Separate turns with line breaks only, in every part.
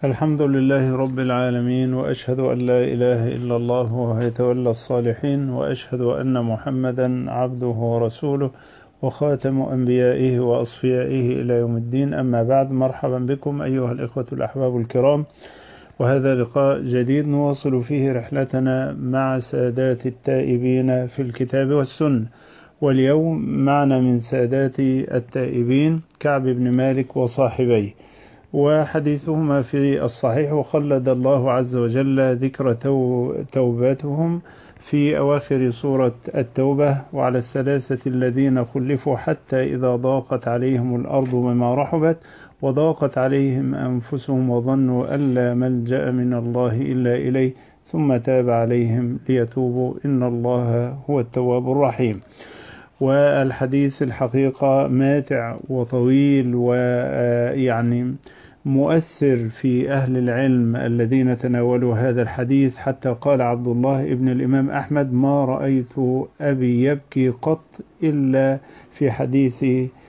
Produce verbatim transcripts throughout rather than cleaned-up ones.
الحمد لله رب العالمين، وأشهد أن لا إله إلا الله وهو يتولى الصالحين، وأشهد أن محمدا عبده ورسوله وخاتم أنبيائه وأصفيائه إلى يوم الدين. أما بعد، مرحبا بكم أيها الإخوة الأحباب الكرام، وهذا لقاء جديد نواصل فيه رحلتنا مع سادات التائبين في الكتاب والسنة. واليوم معنا من سادات التائبين كعب بن مالك وصاحبيه، وحديثهما في الصحيح، وخلد الله عز وجل ذكر توباتهم في أواخر سورة التوبة: وعلى الثلاثة الذين خلفوا حتى إذا ضاقت عليهم الأرض بما رحبت وضاقت عليهم أنفسهم وظنوا أن لا ملجأ من الله إلا إليه ثم تاب عليهم ليتوبوا إن الله هو التواب الرحيم. والحديث الحقيقة ماتع وطويل، ويعني مؤثر في أهل العلم الذين تناولوا هذا الحديث، حتى قال عبد الله ابن الإمام أحمد: ما رأيت أبي يبكي قط إلا في حديث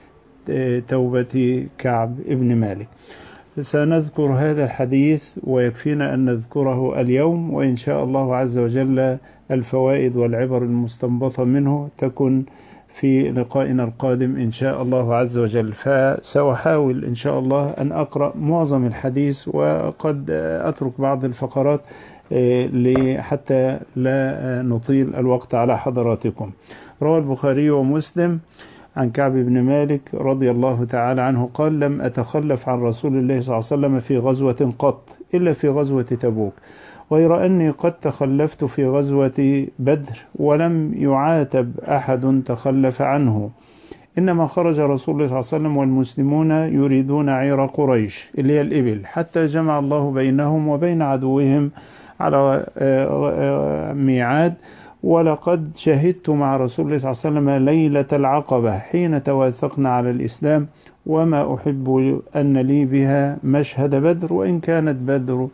توبة كعب ابن مالك. سنذكر هذا الحديث ويكفينا أن نذكره اليوم، وإن شاء الله عز وجل الفوائد والعبر المستنبطة منه تكن في لقائنا القادم إن شاء الله عز وجل. فسأحاول إن شاء الله أن أقرأ معظم الحديث، وقد أترك بعض الفقرات حتى لا نطيل الوقت على حضراتكم. روى البخاري ومسلم عن كعب بن مالك رضي الله تعالى عنه قال: لم أتخلف عن رسول الله صلى الله عليه وسلم في غزوة قط إلا في غزوة تبوك، غير أني قد تخلفت في غزوة بدر ولم يعاتب أحد تخلف عنه، إنما خرج رسول الله صلى الله عليه وسلم والمسلمون يريدون عير قريش اللي هي الإبل، حتى جمع الله بينهم وبين عدوهم على ميعاد. ولقد شهدت مع رسول الله صلى الله عليه وسلم ليلة العقبة حين تواثقنا على الإسلام، وما أحب أن لي بها مشهد بدر، وإن كانت بدر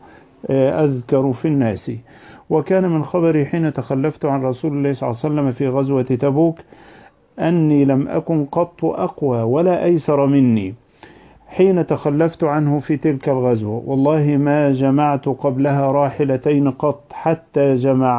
أذكر في الناس. وكان من خبري حين تخلفت عن رسول الله صلى الله عليه وسلم في غزوة تبوك أني لم أكن قط أقوى ولا أيسر مني حين تخلفت عنه في تلك الغزوة، والله ما جمعت قبلها راحلتين قط حتى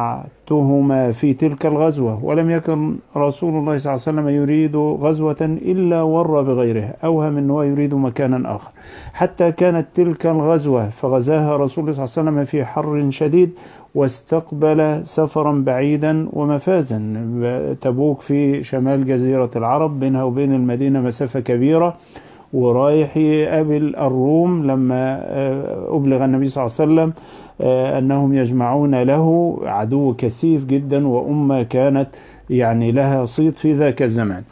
جمعتهما في تلك الغزوة، ولم يكن رسول الله صلى الله عليه وسلم يريد غزوة إلا ور بغيرها، أوهم أنه يريد مكانا آخر، حتى كانت تلك الغزوة فغزاها رسول الله صلى الله عليه وسلم في حر شديد، واستقبل سفرا بعيدا ومفازا. تبوك في شمال جزيرة العرب، بينها وبين المدينة مسافة كبيرة، ورايح يقابل الروم لما أبلغ النبي صلى الله عليه وسلم أنهم يجمعون له عدو كثيف جدا، وأمة كانت يعني لها صيت في ذاك الزمان.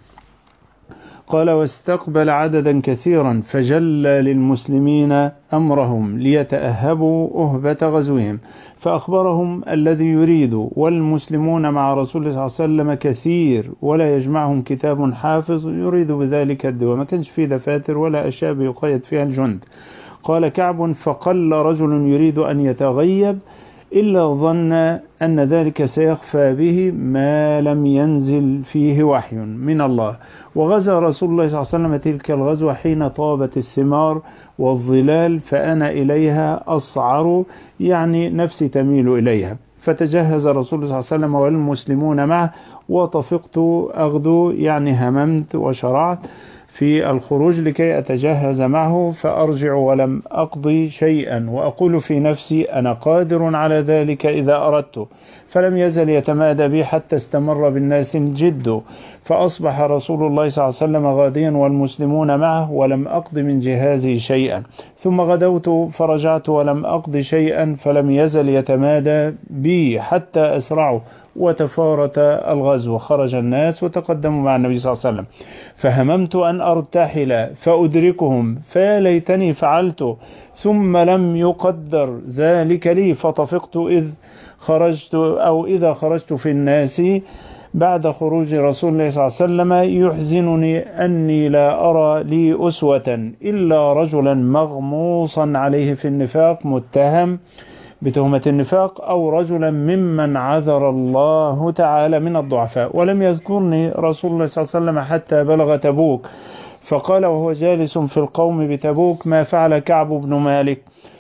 قال: واستقبل عددا كثيرا فجل للمسلمين أمرهم ليتأهبوا أهبة غزوهم، فأخبرهم الذي يريد، والمسلمون مع رسول الله صلى الله عليه وسلم كثير ولا يجمعهم كتاب حافظ يريد بذلك الدواء، ما كانش فيه دفاتر ولا أشياء يقيد فيها الجند. قال كعب: فقل رجل يريد أن يتغيب إلا ظن أن ذلك سيخفى به ما لم ينزل فيه وحي من الله. وغزا رسول الله صلى الله عليه وسلم تلك الغزوة حين طابت الثمار والظلال، فأنا إليها أصعر، يعني نفسي تميل إليها. فتجهز رسول الله صلى الله عليه وسلم والمسلمون معه، وطفقت أغدو، يعني هممت وشرعت في الخروج لكي أتجهز معه، فأرجع ولم أقضي شيئا، وأقول في نفسي: أنا قادر على ذلك إذا أردت. فلم يزل يتمادى بي حتى استمر بالناس الجد، فأصبح رسول الله صلى الله عليه وسلم غاديا والمسلمون معه، ولم أقض من جهازي شيئا. ثم غدوت فرجعت ولم أقض شيئا، فلم يزل يتمادى بي حتى أسرعوا، وتفارت الغزو. خرج الناس وتقدموا مع النبي صلى الله عليه وسلم، فهممت أن أرتحل فأدركهم، فليتني فعلت، ثم لم يقدر ذلك لي، فطفقت إذ خرجت أو إذا خرجت في الناس بعد خروج رسول الله صلى الله عليه وسلم. يحزنني أني لا أرى لي أسوة إلا رجلا مغموصا عليه في النفاق، متهم بتهمة النفاق، أو رجلا ممن عذر الله تعالى من الضعفاء. ولم يذكرني رسول الله صلى الله عليه وسلم حتى بلغ تبوك، فقال وهو جالس في القوم بتبوك: ما فعل كعب بن مالك؟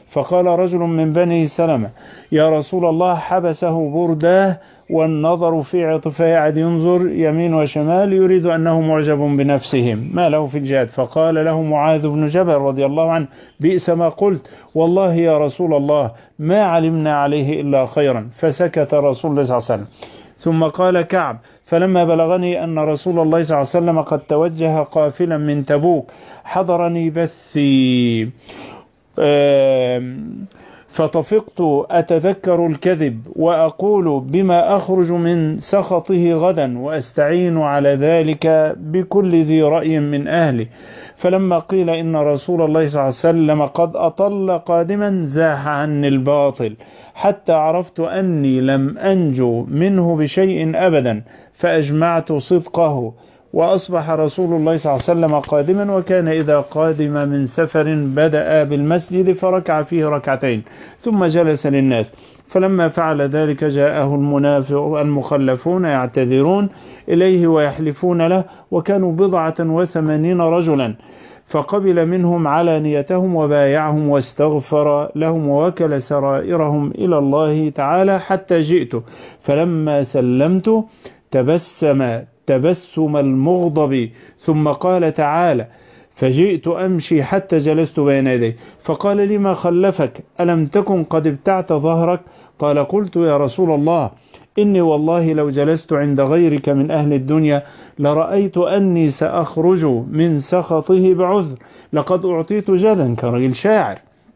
فقال رجل من بني سلمة يا رسول الله حبسه برداه والنظر في عطفه، قاعد ينظر يمين وشمال يريد أنه معجب بنفسهم ما له في الجهاد. فقال له معاذ بن جبل رضي الله عنه بئس ما قلت، والله يا رسول الله ما علمنا عليه إلا خيرا. فسكت رسول الله صلى الله عليه وسلم. ثم قال كعب فلما بلغني أن رسول الله صلى الله عليه وسلم قد توجه قافلا من تبوك حضرني بثي فطفقت أتذكر الكذب وأقول بما أخرج من سخطه غدا وأستعين على ذلك بكل ذي رأي من أهله. فلما قيل إن رسول الله صلى الله عليه وسلم قد أطل قادما زاح عني الباطل حتى عرفت أني لم أنجو منه بشيء أبدا، فأجمعت صدقه. وأصبح رسول الله صلى الله عليه وسلم قادما، وكان إذا قادم من سفر بدأ بالمسجد فركع فيه ركعتين ثم جلس للناس. فلما فعل ذلك جاءه المنافق المخلفون يعتذرون إليه ويحلفون له، وكانوا بضعة وثمانين رجلا، فقبل منهم علانيتهم وبايعهم واستغفر لهم ووكل سرائرهم إلى الله تعالى حتى جئت. فلما سلمت تبسم تبسم المغضب ثم قال تعالى فجئت أمشي حتى جلست بين يديه. فقال لما خلفك ألم تكن قد ابتعت ظهرك؟ قال قلت يا رسول الله إني والله لو جلست عند غيرك من أهل الدنيا لرأيت أني سأخرج من سخطه بعذر، لقد أعطيت جدا كرجل شاعر،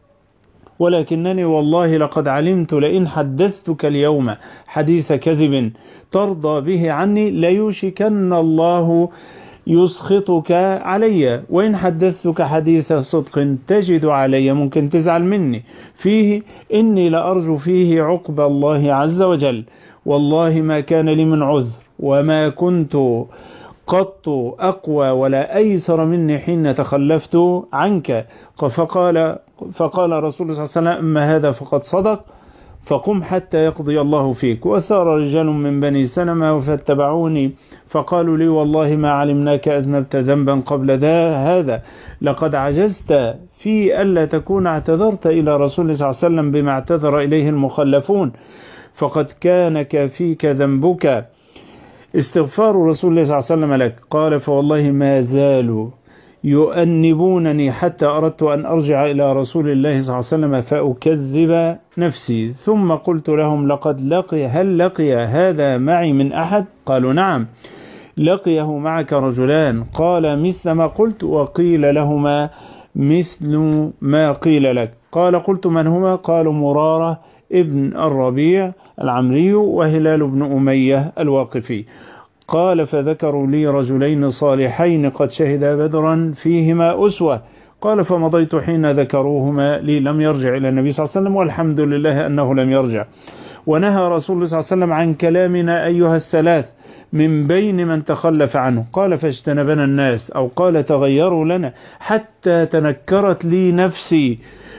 ولكنني والله لقد علمت لئن حدثتك اليوم حديث كذب ترضى به عني ليوشكن الله يسخطك علي، وإن حدثتك حديث صدق تجد علي ممكن تزعل مني فيه إني لأرجو فيه عقب الله عز وجل. والله ما كان لي من عذر وما كنت قط أقوى ولا أيسر مني حين تخلفت عنك. فقال فقال رسول الله صلى الله عليه وسلم أما هذا فقد صدق، فقم حتى يقضي الله فيك. وثار رجال من بني سلمة فاتبعوني فقالوا لي والله ما علمناك أذنبت ذنبا قبل هذا، لقد عجزت في ألا تكون اعتذرت إلى رسول الله صلى الله عليه وسلم بما اعتذر إليه المخلفون، فقد كان كافيك ذنبك استغفار رسول الله صلى الله عليه وسلم لك. قال فوالله ما زالوا يؤنبونني حتى أردت أن أرجع إلى رسول الله صلى الله عليه وسلم فأكذب نفسي. ثم قلت لهم لقد لقي هل لقي هذا معي من أحد؟ قالوا نعم لقيه معك رجلان. قال مثل ما قلت، وقيل لهما مثل ما قيل لك. قال قلت من هما؟ قالوا مرارة ابن الربيع العمري وهلال بن أمية الواقفي. قال فذكروا لي رجلين صالحين قد شهدا بدرا فيهما أسوة. قال فمضيت حين ذكروهما لي، لم يرجع إلى النبي صلى الله عليه وسلم والحمد لله أنه لم يرجع. ونهى رسول الله صلى الله عليه وسلم عن كلامنا أيها الثلاث من بين من تخلف عنه. قال فاجتنبنا الناس أو قال تغيروا لنا حتى تنكرت لي نفسي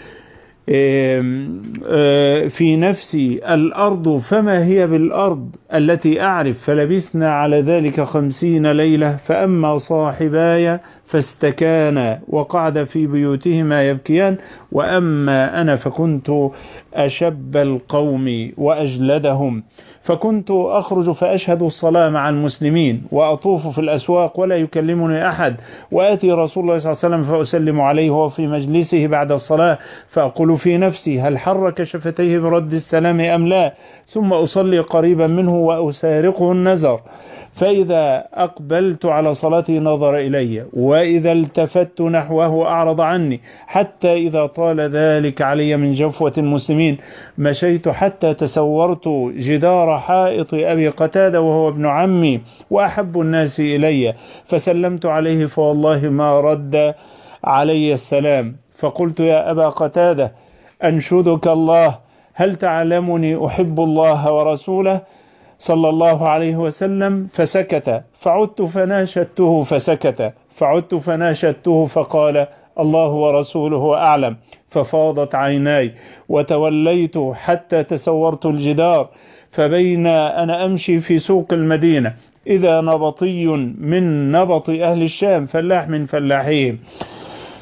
في نفسي الأرض فما هي بالأرض التي أعرف. فلبثنا على ذلك خمسين ليلة. فأما صاحباي فاستكانا وقعد في بيوتهما يبكيان، وأما أنا فكنت أشب القوم وأجلدهم، فكنت أخرج فأشهد الصلاة مع المسلمين وأطوف في الأسواق ولا يكلمني أحد، وآتي رسول الله صلى الله عليه وسلم فأسلم عليه وهو في مجلسه بعد الصلاة فأقول في نفسي هل حرك شفتيه برد السلام أم لا، ثم أصلي قريبا منه وأسارقه النزر، فإذا أقبلت على صلاتي نظر إلي، وإذا التفت نحوه أعرض عني، حتى إذا طال ذلك علي من جفوة المسلمين مشيت حتى تسورت جدار حائط أبي قتادة وهو ابن عمي وأحب الناس إلي، فسلمت عليه فوالله ما رد علي السلام. فقلت يا أبا قتادة أنشدك الله هل تعلمني أحب الله ورسوله صلى الله عليه وسلم؟ فسكت. فعدت فناشدته فسكت. فعدت فناشدته فقال الله ورسوله أعلم. ففاضت عيناي وتوليت حتى تسورت الجدار. فبين أنا أمشي في سوق المدينة إذا نبطي من نبط أهل الشام فلاح من فلاحهم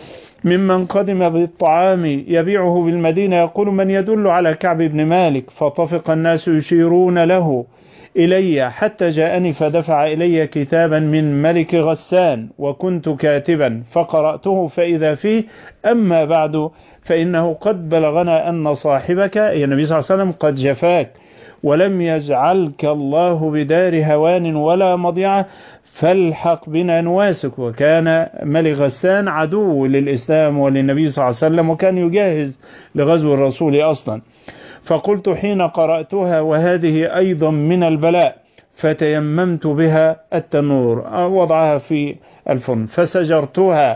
ممن قدم بالطعام يبيعه بالمدينة يقول: من يدل على كعب بن مالك؟ فطفق الناس يشيرون له إلي حتى جاءني فدفع إلي كتابا من ملك غسان وكنت كاتبا فقرأته فإذا فيه: أما بعد فإنه قد بلغنا أن صاحبك يا النبي صلى الله عليه وسلم قد جفاك ولم يجعلك الله بدار هوان ولا مضيعة، فالحق بنا نواسك. وكان ملك غسان عدو للإسلام وللنبي صلى الله عليه وسلم وكان يجهز لغزو الرسول أصلا. فقلت حين قرأتها: وهذه أيضا من البلاء، فتيممت بها التنور، وضعها في الفرن فسجرتها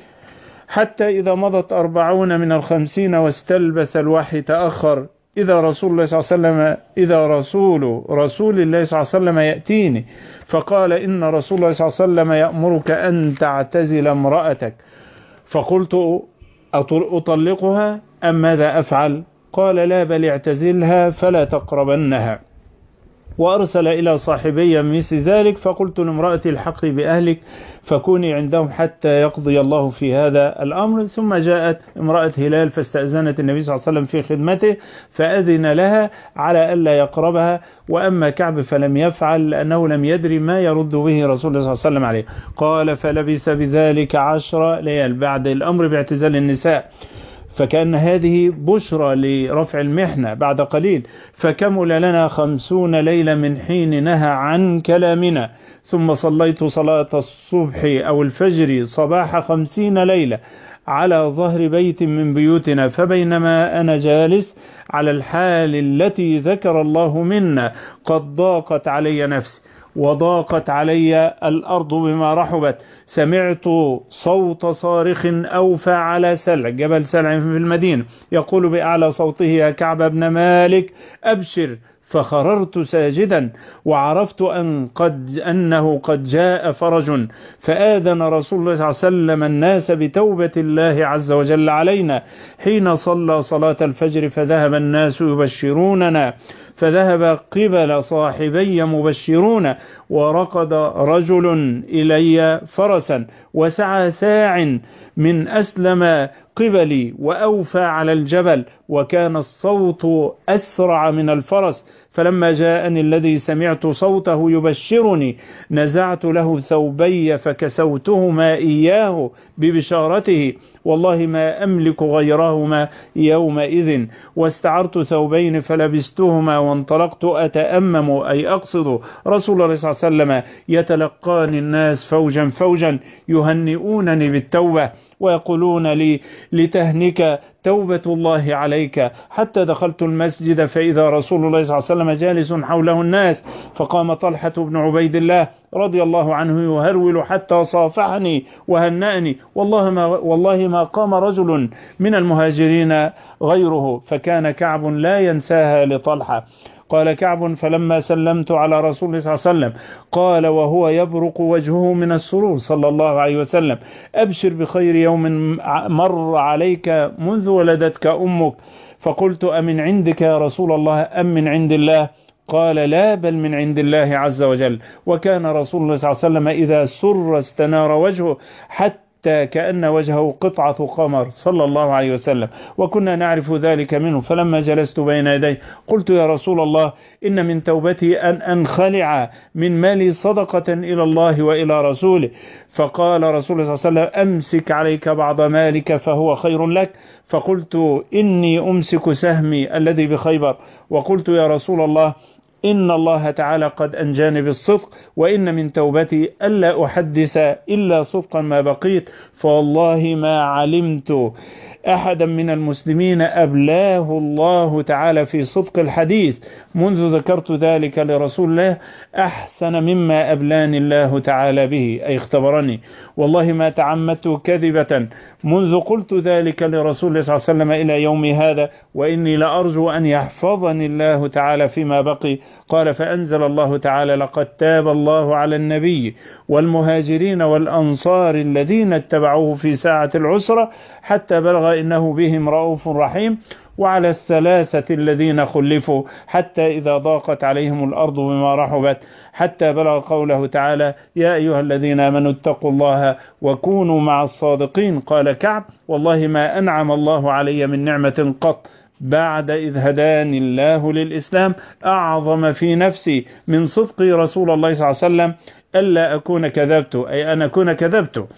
حتى إذا مضت أربعون من الخمسين واستلبث الوحي تأخر، إذا رسول الله صلى الله عليه وسلم إذا رسول رسول الله صلى الله عليه وسلم يأتيني فقال: إن رسول الله صلى الله عليه وسلم يأمرك أن تعتزل امرأتك. فقلت: أطلقها أم ماذا أفعل؟ قال: لا، بل اعتزلها فلا تقربنها. وأرسل إلى صاحبي مثل ذلك، فقلت لامرأتي: الحقي بأهلك فكوني عندهم حتى يقضي الله في هذا الأمر. ثم جاءت امرأة هلال فاستأذنت النبي صلى الله عليه وسلم في خدمته فأذن لها على ألا يقربها. وأما كعب فلم يفعل لأنه لم يدري ما يرد به رسول الله صلى الله عليه وسلم عليه. قال: فلبث بذلك عشر ليال بعد الأمر باعتزال النساء، فكأن هذه بشرى لرفع المحنة بعد قليل. فكمل لنا خمسون ليلة من حين نهى عن كلامنا، ثم صليت صلاة الصبح أو الفجر صباح خمسين ليلة على ظهر بيت من بيوتنا. فبينما أنا جالس على الحال التي ذكر الله منا قد ضاقت علي نفسي وضاقت علي الأرض بما رحبت، سمعت صوت صارخ أوفى على سلع، جبل سلع في المدينة، يقول بأعلى صوته: يا كعب بن مالك أبشر. فخررت ساجدا وعرفت أن قد أنه قد جاء فرج، فآذن رسول الله صلى الله عليه وسلم الناس بتوبة الله عز وجل علينا حين صلى صلاة الفجر، فذهب الناس يبشروننا، فذهب قبل صاحبي مبشرون، ورقد رجل إلي فرسا وسعى ساع من أسلم قبلي وأوفى على الجبل، وكان الصوت أسرع من الفرس. فلما جاءني الذي سمعت صوته يبشرني نزعت له ثوبي فكسوتهما إياه ببشارته، والله ما أملك غيرهما يومئذ، واستعرت ثوبين فلبستهما وانطلقت أتأمم أي أقصد رسول الله صلى الله عليه وسلم يتلقاني الناس فوجا فوجا يهنئونني بالتوبة ويقولون لي: لتهنك توبة الله عليك. حتى دخلت المسجد فإذا رسول الله صلى الله عليه وسلم جالس حوله الناس، فقام طلحة بن عبيد الله رضي الله عنه يهرول حتى صافحني وهنأني، والله ما, والله ما قام رجل من المهاجرين غيره، فكان كعب لا ينساها لطلحة. قال كعب: فلما سلمت على رسول الله صلى الله عليه وسلم قال وهو يبرق وجهه من السرور صلى الله عليه وسلم: أبشر بخير يوم مر عليك منذ ولدتك أمك. فقلت: أمن عندك يا رسول الله أم من عند الله؟ قال: لا، بل من عند الله عز وجل. وكان رسول الله صلى الله عليه وسلم إذا سر استنار وجهه حتى كأن وجهه قطعة قمر صلى الله عليه وسلم، وكنا نعرف ذلك منه. فلما جلست بين يديه قلت: يا رسول الله، إن من توبتي أن أنخلع من مالي صدقة إلى الله وإلى رسوله. فقال رسول الله صلى الله عليه وسلم: أمسك عليك بعض مالك فهو خير لك. فقلت: إني أمسك سهمي الذي بخيبر. وقلت: يا رسول الله، إن الله تعالى قد أنجاني بالصدق، وإن من توبتي ألا أحدث إلا صدقا ما بقيت، فوالله ما علمت أحدا من المسلمين أبلاه الله تعالى في صدق الحديث منذ ذكرت ذلك لرسول الله أحسن مما أبلاني الله تعالى به، أي اختبرني. والله ما تعمدت كذبة منذ قلت ذلك لرسول الله صلى الله عليه وسلم إلى يوم هذا، وإني لأرجو أن يحفظني الله تعالى فيما بقي. قال: فأنزل الله تعالى: لقد تاب الله على النبي والمهاجرين والأنصار الذين اتبعوه في ساعة العسرة حتى بلغ إنه بهم رؤوف رحيم. وعلى الثلاثة الذين خلفوا حتى إذا ضاقت عليهم الأرض بما رحبت حتى بلغ قوله تعالى يا أيها الذين آمنوا اتقوا الله وكونوا مع الصادقين. قال كعب والله ما أنعم الله علي من نعمة قط بعد إذ هداني الله للإسلام أعظم في نفسي من صدق رسول الله صلى الله عليه وسلم ألا أكون كذبت، أي أن أكون كذبت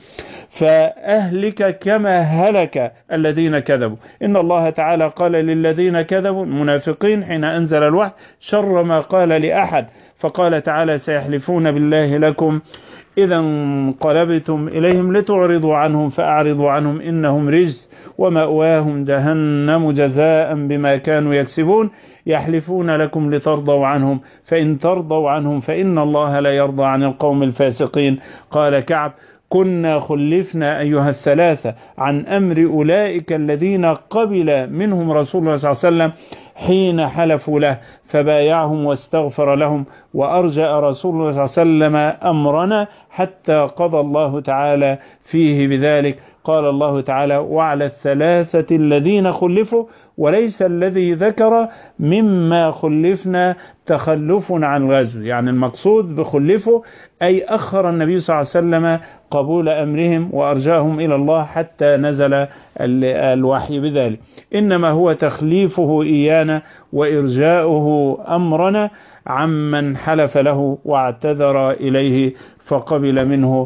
فأهلك كما هلك الذين كذبوا. إن الله تعالى قال للذين كذبوا المنافقين حين أنزل الوحي شر ما قال لأحد، فقال تعالى سيحلفون بالله لكم إذا انقلبتم إليهم لتعرضوا عنهم فأعرضوا عنهم إنهم رجس ومأواهم جهنم جزاء بما كانوا يكسبون يحلفون لكم لترضوا عنهم فإن ترضوا عنهم فإن الله لا يرضى عن القوم الفاسقين. قال كعب كنا خلفنا أيها الثلاثة عن أمر أولئك الذين قبل منهم رسول الله صلى الله عليه وسلم حين حلفوا له فبايعهم واستغفر لهم وأرجأ رسول الله صلى الله عليه وسلم أمرنا حتى قضى الله تعالى فيه بذلك. قال الله تعالى وعلى الثلاثة الذين خلفوا، وليس الذي ذكر مما خلفنا تخلف عن غزو، يعني المقصود بخلفه أي أخر النبي صلى الله عليه وسلم قبول أمرهم وأرجاهم إلى الله حتى نزل الوحي بذلك، إنما هو تخليفه إيانا وإرجاؤه أمرنا عمن حلف له واعتذر إليه فقبل منه.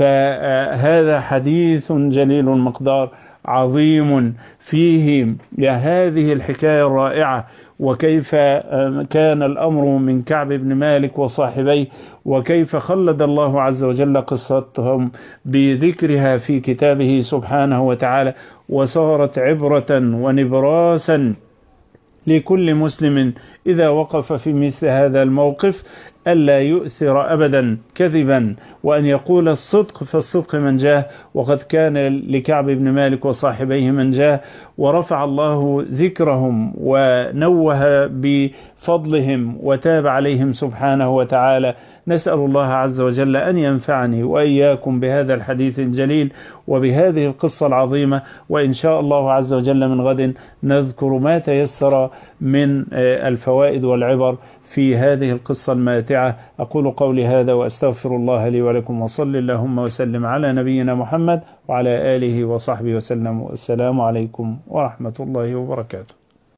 فهذا حديث جليل المقدار عظيم فيه هذه الحكاية الرائعة، وكيف كان الأمر من كعب بن مالك وصاحبيه، وكيف خلد الله عز وجل قصتهم بذكرها في كتابه سبحانه وتعالى، وصارت عبرة ونبراسا لكل مسلم إذا وقف في مثل هذا الموقف ألا يؤثر أبدا كذبا وأن يقول الصدق، فالصدق من جاه، وقد كان لكعب بن مالك وصاحبيه من جاه، ورفع الله ذكرهم ونوه بفضلهم وتاب عليهم سبحانه وتعالى. نسأل الله عز وجل أن ينفعني وإياكم بهذا الحديث الجليل وبهذه القصة العظيمة، وإن شاء الله عز وجل من غد نذكر ما تيسر من الفوائد والعبر في هذه القصة الماتعة. أقول قولي هذا وأستغفر الله لي ولكم، وصل اللهم وسلم على نبينا محمد وعلى آله وصحبه وسلم، والسلام عليكم ورحمة الله وبركاته.